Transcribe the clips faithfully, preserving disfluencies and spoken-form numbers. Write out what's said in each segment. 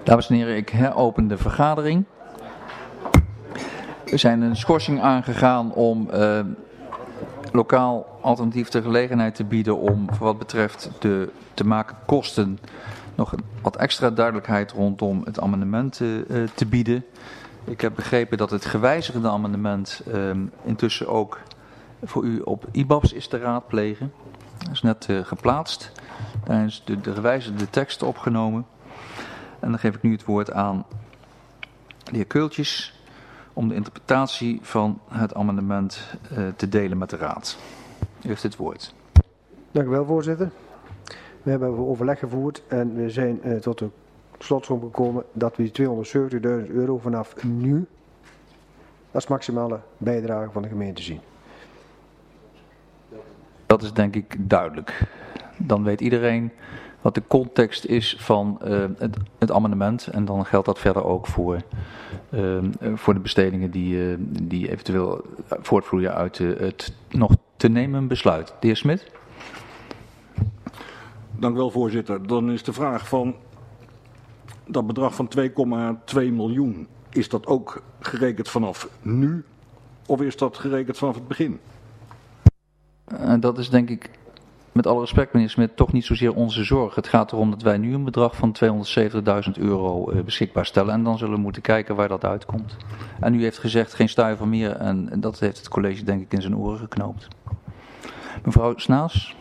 Dames en heren, ik heropen de vergadering. We zijn een schorsing aangegaan om uh, lokaal alternatief de gelegenheid te bieden om voor wat betreft de te maken kosten nog wat extra duidelijkheid rondom het amendement uh, te bieden. Ik heb begrepen dat het gewijzigde amendement uh, intussen ook voor u op I B A B S is te raadplegen. Dat is net uh, geplaatst. Daar is de, de gewijzigde tekst opgenomen. En dan geef ik nu het woord aan de heer Keultjes om de interpretatie van het amendement uh, te delen met de Raad. U heeft het woord. Dank u wel, voorzitter. We hebben overleg gevoerd en we zijn uh, tot de slotsom gekomen dat we die tweehonderdzeventigduizend euro vanaf nu als maximale bijdrage van de gemeente zien. Dat is denk ik duidelijk. Dan weet iedereen wat de context is van uh, het, het amendement en dan geldt dat verder ook voor, uh, voor de bestedingen die, uh, die eventueel voortvloeien uit uh, het nog te nemen besluit. De heer Smit. Dank u wel, voorzitter. Dan is de vraag van dat bedrag van twee komma twee miljoen, is dat ook gerekend vanaf nu of is dat gerekend vanaf het begin? Uh, dat is denk ik, met alle respect meneer Smit, toch niet zozeer onze zorg. Het gaat erom dat wij nu een bedrag van tweehonderdzeventigduizend euro uh, beschikbaar stellen. En dan zullen we moeten kijken waar dat uitkomt. En u heeft gezegd geen stuiver meer en, en dat heeft het college denk ik in zijn oren geknoopt. Mevrouw Snaas.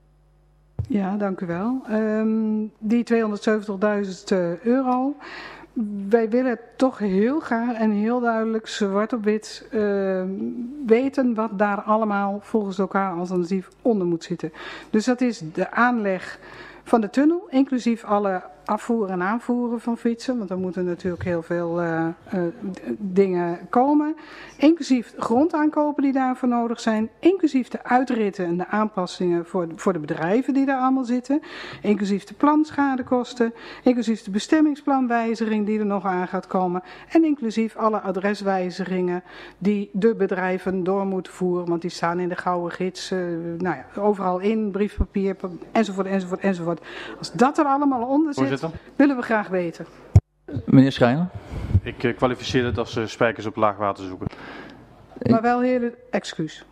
Ja, dank u wel. Um, die tweehonderdzeventigduizend euro. Wij willen toch heel graag en heel duidelijk zwart op wit uh, weten wat daar allemaal volgens elkaar alternatief onder moet zitten. Dus dat is de aanleg van de tunnel, inclusief alle afvoeren en aanvoeren van fietsen. Want er moeten natuurlijk heel veel uh, uh, dingen komen. Inclusief grondaankopen die daarvoor nodig zijn. Inclusief de uitritten en de aanpassingen voor de, voor de bedrijven die daar allemaal zitten. Inclusief de planschadekosten. Inclusief de bestemmingsplanwijziging die er nog aan gaat komen. En inclusief alle adreswijzigingen die de bedrijven door moeten voeren. Want die staan in de gouden gids. Uh, nou ja, overal in, briefpapier, enzovoort, enzovoort, enzovoort. Als dat er allemaal onder zit, willen we graag weten. Meneer Schrijner. Ik uh, kwalificeer het als uh, spijkers op laag water zoeken. Maar wel heel excuus.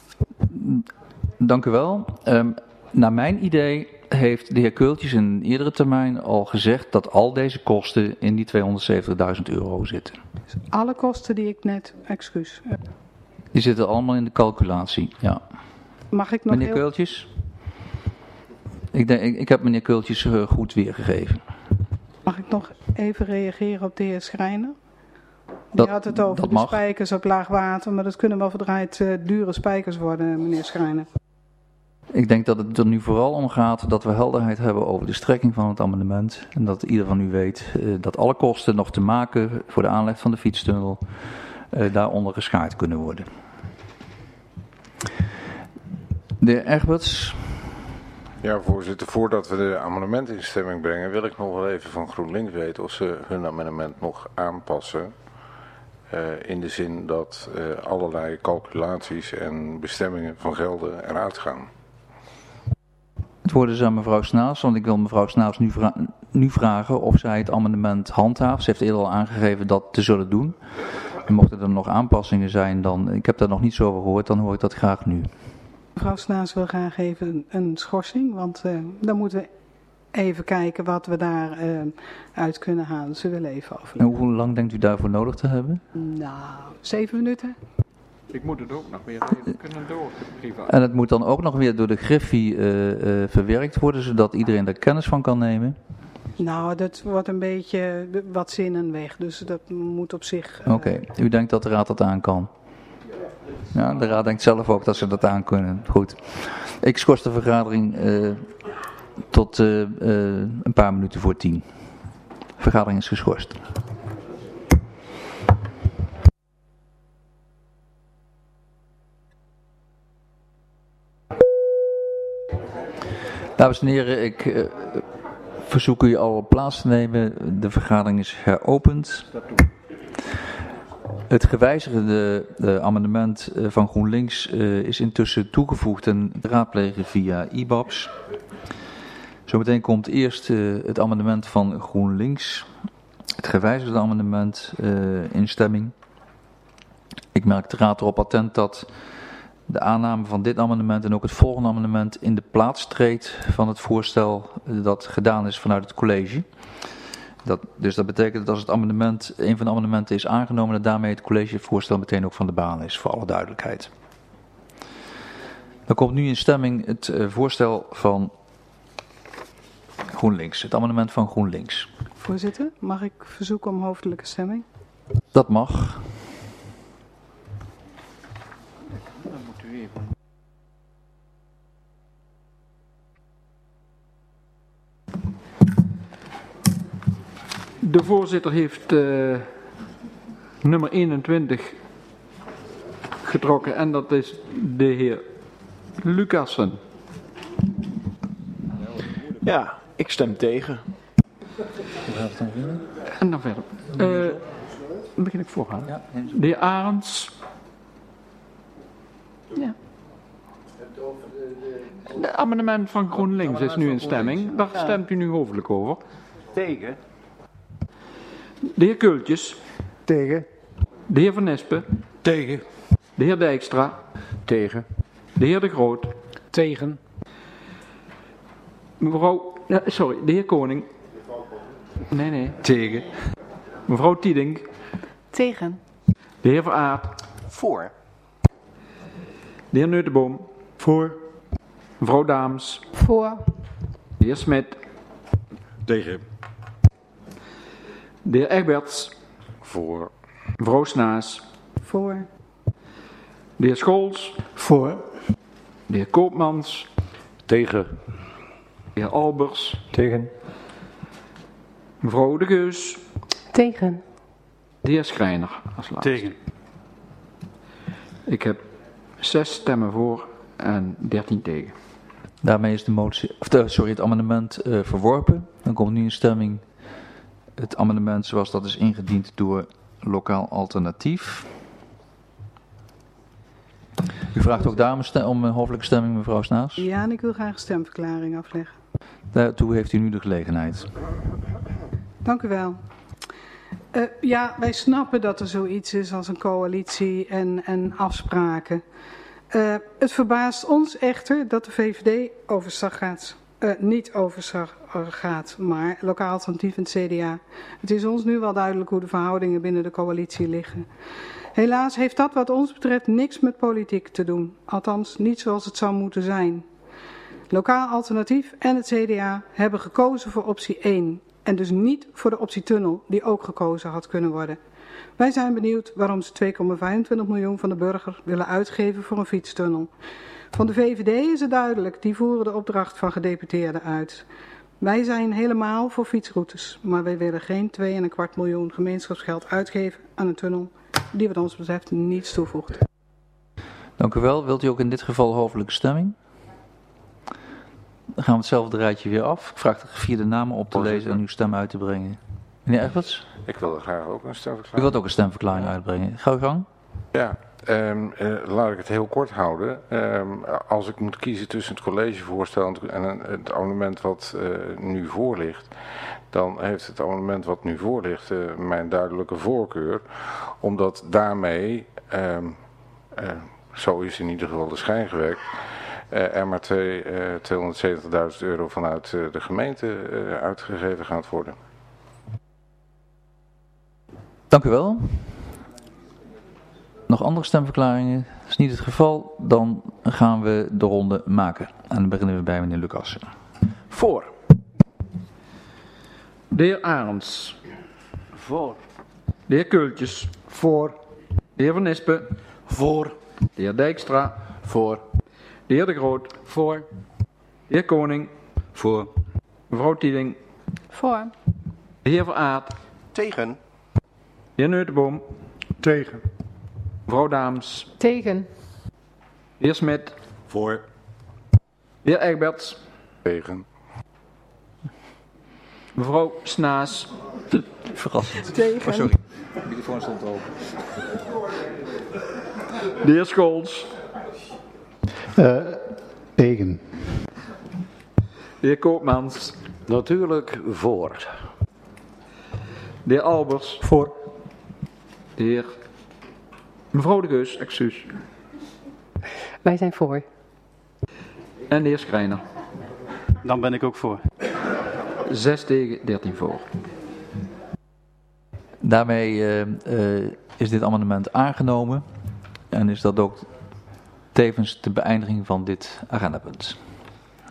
Dank u wel. Um, naar mijn idee heeft de heer Keultjes in een eerdere termijn al gezegd dat al deze kosten in die tweehonderdzeventigduizend euro zitten. Dus alle kosten die ik net, excuus. Die zitten allemaal in de calculatie, ja. Mag ik nog meneer heel... Keultjes? Ik, denk, ik, ik heb meneer Keultjes uh, goed weergegeven. Mag ik nog even reageren op de heer Schrijner? Die dat, had het over de mag. spijkers op laag water, maar dat kunnen wel verdraaid uh, dure spijkers worden, meneer Schrijner. Ik denk dat het er nu vooral om gaat dat we helderheid hebben over de strekking van het amendement. En dat ieder van u weet uh, dat alle kosten nog te maken voor de aanleg van de fietstunnel uh, daaronder geschaard kunnen worden. De heer Egberts. Ja, voorzitter, voordat we de amendementen in stemming brengen, wil ik nog wel even van GroenLinks weten of ze hun amendement nog aanpassen. Uh, in de zin dat uh, allerlei calculaties en bestemmingen van gelden eruit gaan. Het woord is aan mevrouw Snaas, want ik wil mevrouw Snaas nu, vra nu vragen of zij het amendement handhaaft. Ze heeft eerder al aangegeven dat te zullen doen. En mochten er nog aanpassingen zijn, dan, ik heb daar nog niets over gehoord, dan hoor ik dat graag nu. Mevrouw Snaas wil graag even een, een schorsing, want uh, dan moeten we even kijken wat we daar uh, uit kunnen halen. Ze willen even overleggen. En hoe lang denkt u daarvoor nodig te hebben? Nou, zeven minuten. Ik moet het ook nog weer even kunnen door. Privaat. En het moet dan ook nog weer door de Griffie uh, uh, verwerkt worden, zodat iedereen er kennis van kan nemen? Nou, dat wordt een beetje wat zinnen weg, dus dat moet op zich... Uh... Oké, okay. U denkt dat de raad dat aan kan? Ja, de raad denkt zelf ook dat ze dat aan kunnen. Goed. Ik schors de vergadering uh, tot uh, uh, een paar minuten voor tien. De vergadering is geschorst. Dames en heren, ik uh, verzoek u al plaats te nemen. De vergadering is heropend. Het gewijzigde uh, amendement uh, van GroenLinks uh, is intussen toegevoegd en raadplegen via I B A B S. Zometeen komt eerst uh, het amendement van GroenLinks het gewijzigde amendement uh, in stemming. Ik merk de raad erop attent dat de aanname van dit amendement en ook het volgende amendement in de plaats treedt van het voorstel dat gedaan is vanuit het college. Dat, dus dat betekent dat als het amendement, een van de amendementen is aangenomen, dat daarmee het collegevoorstel meteen ook van de baan is, voor alle duidelijkheid. Dan komt nu in stemming het uh, voorstel van GroenLinks, het amendement van GroenLinks. Voorzitter, mag ik verzoeken om hoofdelijke stemming? Dat mag. Dan moet u even. De voorzitter heeft uh, nummer eenentwintig getrokken en dat is de heer Lucassen. Ja, ik stem tegen. En dan verder. Uh, dan begin ik voorgaan. De heer Arends. Ja. Het amendement van GroenLinks is nu in stemming. Daar stemt u nu hoofdelijk over. Tegen. De heer Kultjes. Tegen. De heer Van Espen. Tegen. De heer Dijkstra. Tegen. De heer De Groot. Tegen. Mevrouw, ja, sorry, de heer Koning. Nee, nee. Tegen. Mevrouw Tiedink. Tegen. De heer Veraard. Voor. De heer Neutenboom. Voor. Mevrouw Daams. Voor. De heer Smit. Tegen. De heer Egberts. Voor. Mevrouw Snaas. Voor. De heer Scholz. Voor. De heer Koopmans. Tegen. De heer Albers. Tegen. Mevrouw De Geus. Tegen. De heer Schreiner als laatste. Tegen. Ik heb zes stemmen voor en dertien tegen. Daarmee is de motie, of de, sorry, het amendement uh, verworpen. Dan komt nu in stemming het amendement zoals dat is ingediend door Lokaal Alternatief. U vraagt ook daar om, stem, om een hoofdelijke stemming, mevrouw Snaas? Ja, en ik wil graag een stemverklaring afleggen. Daartoe heeft u nu de gelegenheid. Dank u wel. Uh, ja, wij snappen dat er zoiets is als een coalitie en, en afspraken. Uh, het verbaast ons echter dat de V V D overstag gaat. Uh, niet overstag gaat, maar Lokaal Alternatief en het C D A. Het is ons nu wel duidelijk hoe de verhoudingen binnen de coalitie liggen. Helaas heeft dat wat ons betreft niks met politiek te doen. Althans, niet zoals het zou moeten zijn. Lokaal Alternatief en het C D A hebben gekozen voor optie één. En dus niet voor de optie tunnel, die ook gekozen had kunnen worden. Wij zijn benieuwd waarom ze twee komma vijfentwintig miljoen van de burger willen uitgeven voor een fietstunnel. Van de V V D is het duidelijk, die voeren de opdracht van gedeputeerden uit. Wij zijn helemaal voor fietsroutes, maar wij willen geen twee en een kwart miljoen gemeenschapsgeld uitgeven aan een tunnel die wat ons betreft niets toevoegt. Dank u wel. Wilt u ook in dit geval hoofdelijke stemming? Dan gaan we hetzelfde rijtje weer af. Ik vraag de gevierde namen op te lezen en uw stem uit te brengen. Meneer Egberts? Ik wil er graag ook een stemverklaring. U wilt ook een stemverklaring uitbrengen. Ga uw gang. Ja, um, uh, laat ik het heel kort houden. Um, als ik moet kiezen tussen het collegevoorstel en het amendement wat uh, nu voor ligt, dan heeft het amendement wat nu voor ligt uh, mijn duidelijke voorkeur. Omdat daarmee, um, uh, zo is in ieder geval de schijn gewekt, Uh, er maar twee, uh, tweehonderdzeventigduizend euro vanuit uh, de gemeente uh, uitgegeven gaat worden. Dank u wel. Nog andere stemverklaringen? Dat is niet het geval. Dan gaan we de ronde maken. En dan beginnen we bij meneer Lucassen. Voor. De heer Arends. Voor. De heer Kultjes. Voor. De heer Van Espen. Voor. De heer Dijkstra. Voor. De heer De Groot. Voor. De heer Koning. Voor. Mevrouw Tieding. Voor. De heer Veraard. Tegen. De heer Neutenboom. Tegen. Mevrouw Daams. Tegen. De heer Smit. Voor. De heer Egberts. Tegen. Mevrouw Snaas. Verrassend. Tegen. Oh, sorry. De microfoon stond open. De heer Scholz. Uh, tegen. De heer Koopmans. Natuurlijk voor. De heer Albers. Voor. De heer... Mevrouw de Geus, excuus. Wij zijn voor. En de heer Schrijner. Dan ben ik ook voor. zes tegen, dertien voor. Daarmee uh, uh, is dit amendement aangenomen en is dat ook tevens de beëindiging van dit agendapunt.